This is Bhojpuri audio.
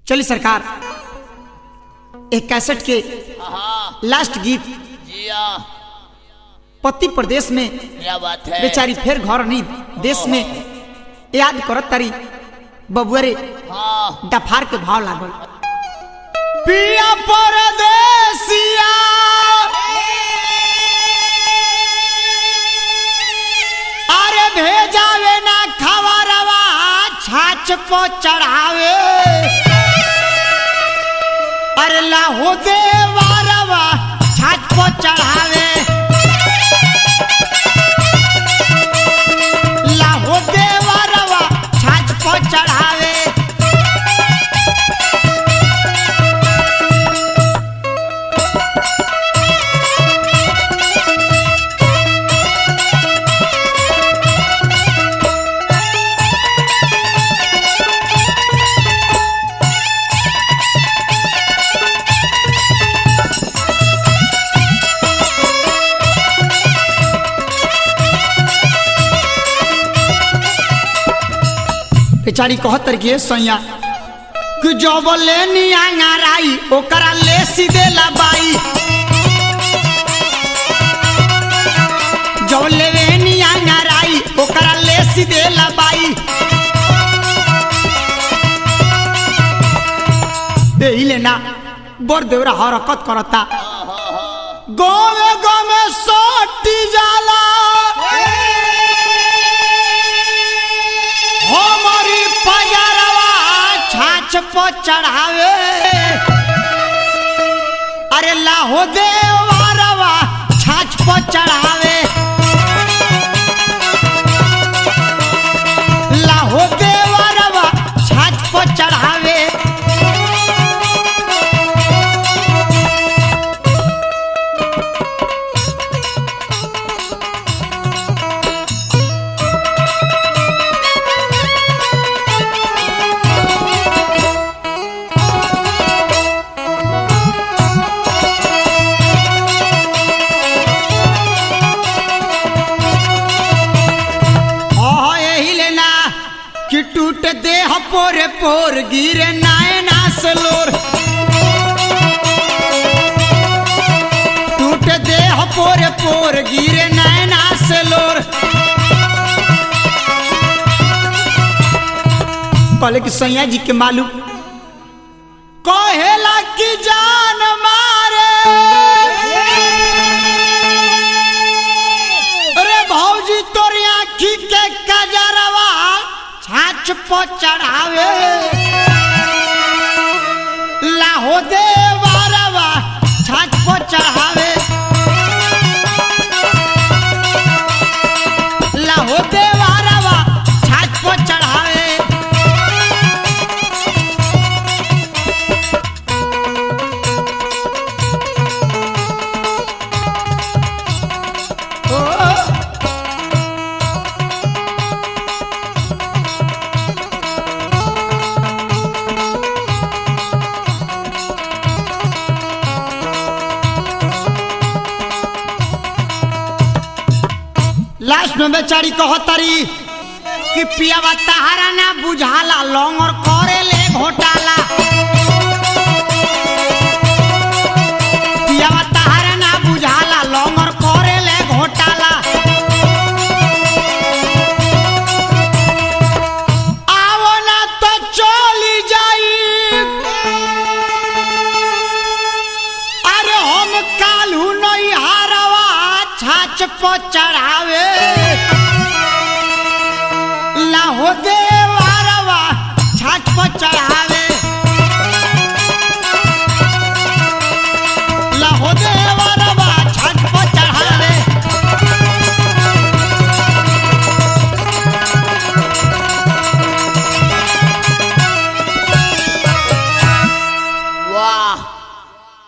चलिए सरकार, एक कैसेट के लास्ट गीत पति प्रदेश में क्या बात है, बेचारी फिर घर नहीं देश में याद करत तारी बबुअरे डफार के भाव लागल। पिया परदेसिया अरे भेजावे ना खबरवा छाछ को चढ़ावे, अरे लाहो देवरवा छाछ को चढ़ावे, लाहो देवरवा छाछ को चढ़ावे। बेचारी कहतर के सैया कि जब ले नियांगाराई ओकरा ले सीधे लबाई, जब ले नियांगाराई ओकरा ले सीधे लबाई। यही लेना बड़ देवरा हरकत करता, गोमे गोमे सोटी जाला हमारी पजरवा छाछ को चढ़ावे, अरे लाहो देवरवा छाछ को चढ़ावे, लाहो देवरवा छाछ को चढ़ावे। टूट देह पोरे पोर गिरे नायना से लोर, टूट देह पोरे पोर गिरे नायना से लोर। पहले कि सैया जी के मालूम कहेला की जान मारे, अरे भौजी तोरी आँखी के कजरवा छाछ को चढ़ावे, लाहो देवरवा छाछ को चढ़ावे, लाहो देवरवा छाछ को चढ़ावे। लास्ट में बेचारी कहतरी कि पियावा तहारा ना बुझाला लौंग और करे ले घोटाला, पियावा तहारा ना बुझाला लौंग और करे ले घोटाला। आवो ना तो चली जाई, अरे हम कालू नहीं हारवा छाछ को चढ़ावे, लाहो देवरवा छाछ को चढ़ावे।